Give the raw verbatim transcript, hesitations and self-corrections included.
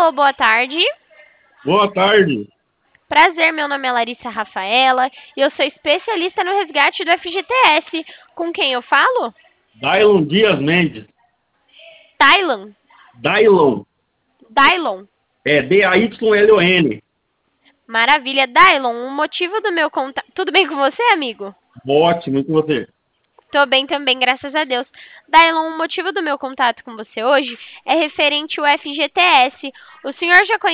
Alô, boa tarde. Boa tarde. Prazer, meu nome é Larissa Rafaela e eu sou especialista no resgate do F G T S. Com quem eu falo? Dailon Dias Mendes. Dylan. Dailon. Dylon. É D A Y L O N. Maravilha. Dylon, o motivo do meu contato... Tudo bem com você, amigo? Ótimo, e com você? Tô bem também, graças a Deus. Dylon, o motivo do meu contato com você hoje é referente ao F G T S. O senhor já conhece